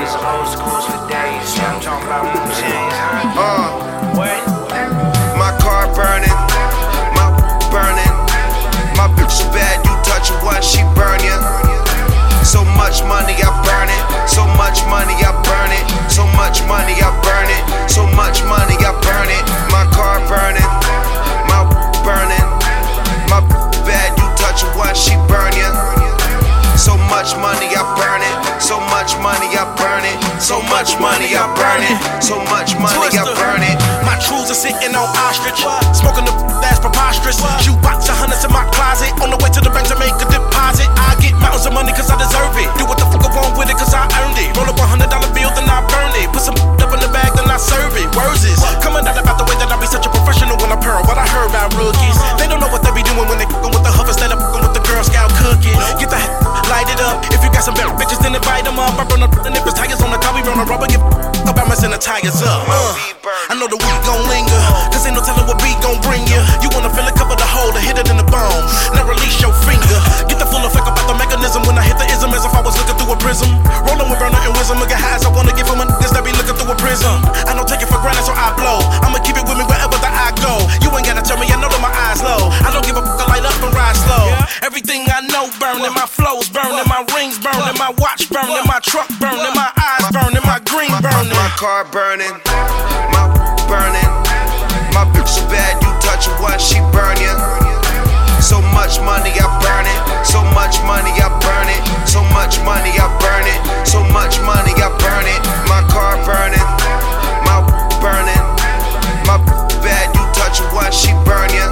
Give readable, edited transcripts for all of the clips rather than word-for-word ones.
days, old schools for days. Yeah, I'm talking about new chains, huh? What? My car burning, my burning. My bitch so bad, you touch her once, she burn ya. So much money, I burn it. So much money, I burn it. So much money, I burn it. So much money, I burn it. My car burning, my burning. My bad, you touch her once, she burn ya. So much money, I burn it. So much money, I burn it. So much money, I burn it. So much money, I burn it. My truths are sitting on ostrich, smoking the that's preposterous. Shoot box of hundreds in my closet, on the way to the bank to make a deposit. I get mountains of money cause I deserve it. Do what the fuck I want with it cause I earned it. Roll up $100 bill then I burn it. Put some up in the bag then I serve it. Words is coming out about the way that I be such a professional when I pearl. What I heard about rookies, they don't know what they be doing when they fucking with the Huff instead of fucking with the Girl Scout cookies. Get the light it up. If you got some bad bitches then invite them up. I run up and if it's tigers on the car we run a rubber. Give about my send the tigers up. I know the weed gon' linger, cause ain't no telling what beat gon' bring you. You wanna feel it, cover the hole and hit it in the bone. Now release your finger. Get the full effect about the mechanism when I hit the ism as if I was looking through a prism. Rolling with burner and wisdom, get high as I wanna give them a niggas that be looking through a prism. I don't take it for granted so I blow. I'ma keep it with me wherever that I go. You ain't gotta tell me, I know that my eyes low. I don't give a fuck, I light up and ride slow. Everything I know burning, my flows burning, my rings burning, my watch burning, my truck burning, my eyes burning, my green burning. My car burning, my burning. My bitch so bad, you touch her once, she burn ya. So much money, I burn it. So much money, I burn it. So much money, I burn it. So much money, I burn it. My car burning, my burning. My bad, you touch her once, she burn ya.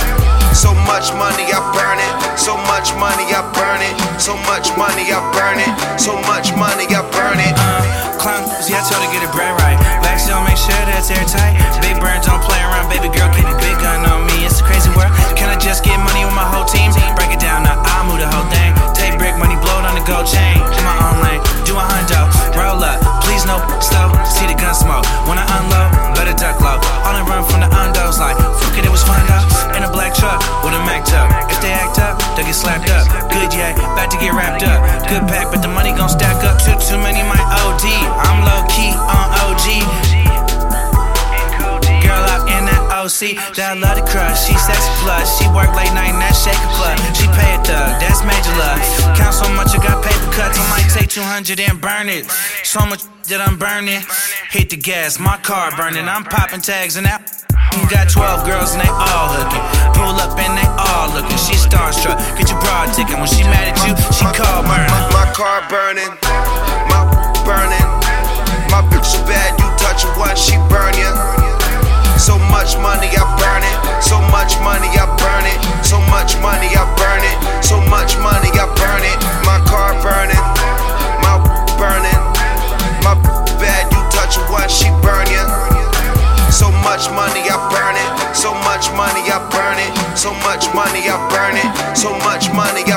So much money, I burn it. So much money, I burn it. So much money, I burn it. So much money, I burn it. Climb, yeah, I told her to get it brand right. Backseat, make sure that's airtight. Big burns don't play around, baby girl, keep a big gun on me. It's a crazy world. Can I just get money with my whole team? Break it down, now I'll move the whole thing. Take brick money, blow it on the gold chain. In my own lane, do a hundo, roll up. Please no slow, see the gun smoke. When I unload, better duck low. All I run from the undos like, fuck it, it was fun though. In a black truck with a Mac tuck. If they act up, they'll get slapped up. Good, yeah, about to get wrapped up. Good pack, but the money gon' stack up. Too many might OD. I'm low key on OG. Girl up in that OC, that I love the crush. She sexy plus, she work late night in that shaker club. She pay a thug, that's major love. Count so much, I got paper cuts. I might take 200 and burn it. So much that I'm burning. Hit the gas, my car burning. I'm popping tags and that. Got 12 girls and they all hooking. Pull up and they all looking. She starstruck, get your broad ticket. When she mad at you, she call burn. My car burning, my burning. My bitch so bad, you touch her once, she burn ya. So much money, I burn it. So much money, I burn it. So much money, I burn it. So much money, I burn it. My car burning, my burning. My bad, you touch her once, she burn ya. So much money, I burn it. So much money, I burn it. So much money, I burn it. So much money,